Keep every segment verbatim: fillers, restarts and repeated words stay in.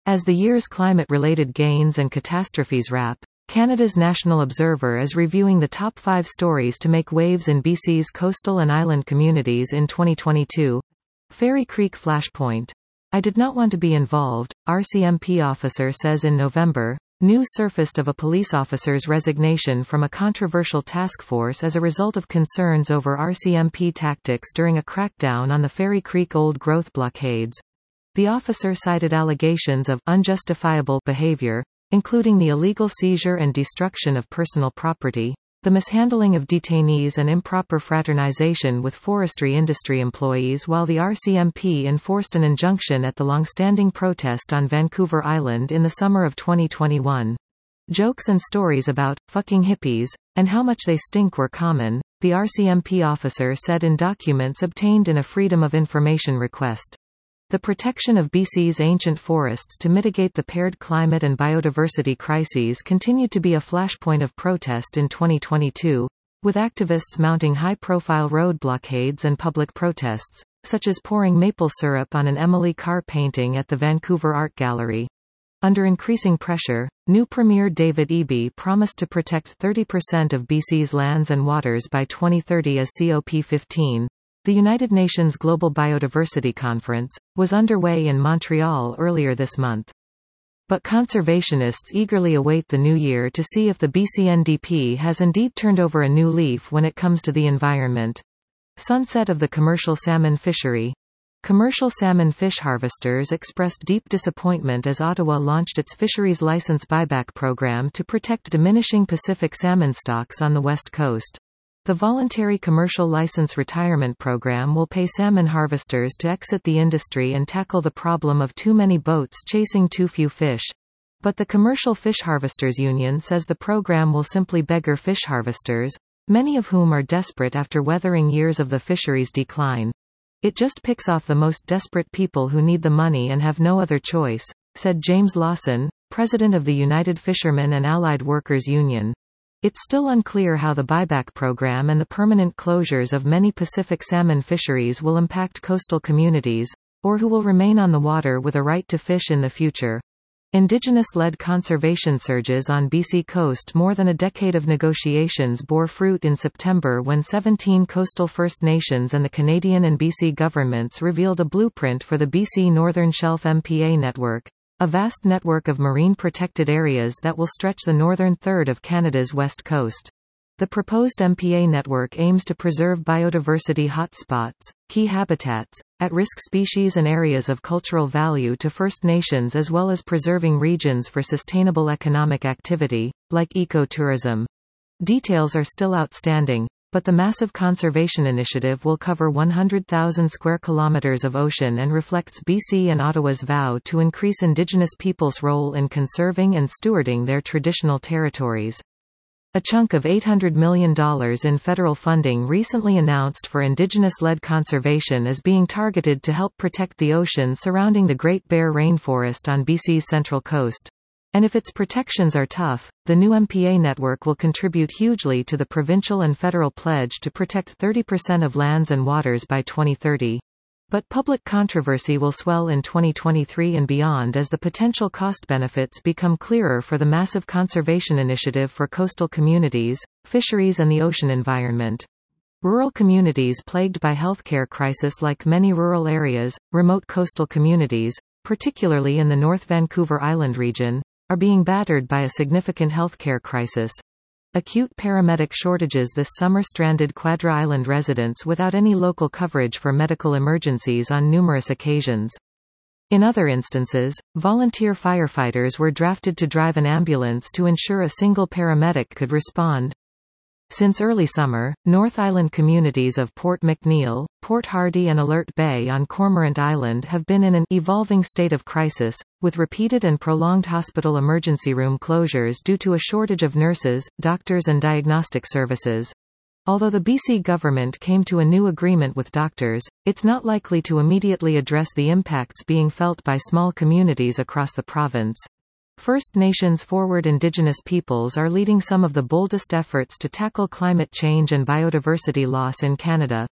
As the year's climate-related gains and catastrophes wrap, Canada's National Observer is reviewing the top five stories to make waves in B C's coastal and island communities in twenty twenty-two. Fairy Creek Flashpoint. I did not want to be involved, R C M P officer says in November. News surfaced of a police officer's resignation from a controversial task force as a result of concerns over R C M P tactics during a crackdown on the Fairy Creek old-growth blockades. The officer cited allegations of unjustifiable behavior, including the illegal seizure and destruction of personal property, the mishandling of detainees and improper fraternization with forestry industry employees, while the R C M P enforced an injunction at the long-standing protest on Vancouver Island in the summer of twenty twenty-one. Jokes and stories about fucking hippies and how much they stink were common, the R C M P officer said in documents obtained in a Freedom of Information request. The protection of B C's ancient forests to mitigate the paired climate and biodiversity crises continued to be a flashpoint of protest in twenty twenty-two, with activists mounting high-profile road blockades and public protests, such as pouring maple syrup on an Emily Carr painting at the Vancouver Art Gallery. Under increasing pressure, new Premier David Eby promised to protect thirty percent of B C's lands and waters by twenty thirty as C O P fifteen. The United Nations Global Biodiversity Conference was underway in Montreal earlier this month. But conservationists eagerly await the new year to see if the B C N D P has indeed turned over a new leaf when it comes to the environment. Sunset of the commercial salmon fishery. Commercial salmon fish harvesters expressed deep disappointment as Ottawa launched its fisheries license buyback program to protect diminishing Pacific salmon stocks on the West Coast. The voluntary commercial license retirement program will pay salmon harvesters to exit the industry and tackle the problem of too many boats chasing too few fish. But the Commercial Fish Harvesters Union says the program will simply beggar fish harvesters, many of whom are desperate after weathering years of the fishery's decline. It just picks off the most desperate people who need the money and have no other choice, said James Lawson, president of the United Fishermen and Allied Workers Union. It's still unclear how the buyback program and the permanent closures of many Pacific salmon fisheries will impact coastal communities, or who will remain on the water with a right to fish in the future. Indigenous-led conservation surges on B C coast. More than a decade of negotiations bore fruit in September when seventeen coastal First Nations and the Canadian and B C governments revealed a blueprint for the B C Northern Shelf M P A network, a vast network of marine protected areas that will stretch the northern third of Canada's west coast. The proposed M P A network aims to preserve biodiversity hotspots, key habitats, at-risk species and areas of cultural value to First Nations, as well as preserving regions for sustainable economic activity, like ecotourism. Details are still outstanding, but the massive conservation initiative will cover one hundred thousand square kilometers of ocean and reflects B C and Ottawa's vow to increase Indigenous peoples' role in conserving and stewarding their traditional territories. A chunk of eight hundred million dollars in federal funding recently announced for Indigenous-led conservation is being targeted to help protect the ocean surrounding the Great Bear Rainforest on B C's central coast. And if its protections are tough, the new M P A network will contribute hugely to the provincial and federal pledge to protect thirty percent of lands and waters by twenty thirty. But public controversy will swell in twenty twenty-three and beyond as the potential cost benefits become clearer for the massive conservation initiative for coastal communities, fisheries and the ocean environment. Rural communities plagued by healthcare crisis, like many rural areas, remote coastal communities, particularly in the North Vancouver Island region, are being battered by a significant healthcare crisis. Acute paramedic shortages this summer stranded Quadra Island residents without any local coverage for medical emergencies on numerous occasions. In other instances, volunteer firefighters were drafted to drive an ambulance to ensure a single paramedic could respond. Since early summer, North Island communities of Port McNeill, Port Hardy and Alert Bay on Cormorant Island have been in an evolving state of crisis, with repeated and prolonged hospital emergency room closures due to a shortage of nurses, doctors and diagnostic services. Although the B C government came to a new agreement with doctors, it's not likely to immediately address the impacts being felt by small communities across the province. First Nations forward Indigenous peoples are leading some of the boldest efforts to tackle climate change and biodiversity loss in Canada.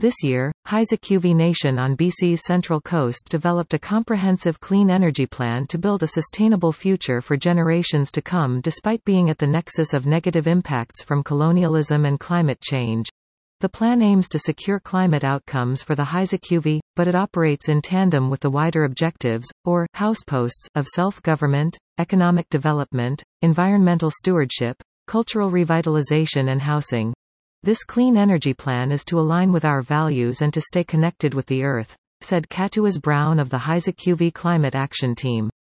This year, Haisakuvy Nation on B C's Central Coast developed a comprehensive clean energy plan to build a sustainable future for generations to come despite being at the nexus of negative impacts from colonialism and climate change. The plan aims to secure climate outcomes for the Haisakuvy, but it operates in tandem with the wider objectives, or houseposts, of self-government, economic development, environmental stewardship, cultural revitalization and housing. This clean energy plan is to align with our values and to stay connected with the Earth, said Katuas Brown of the Haisakuvy Climate Action Team.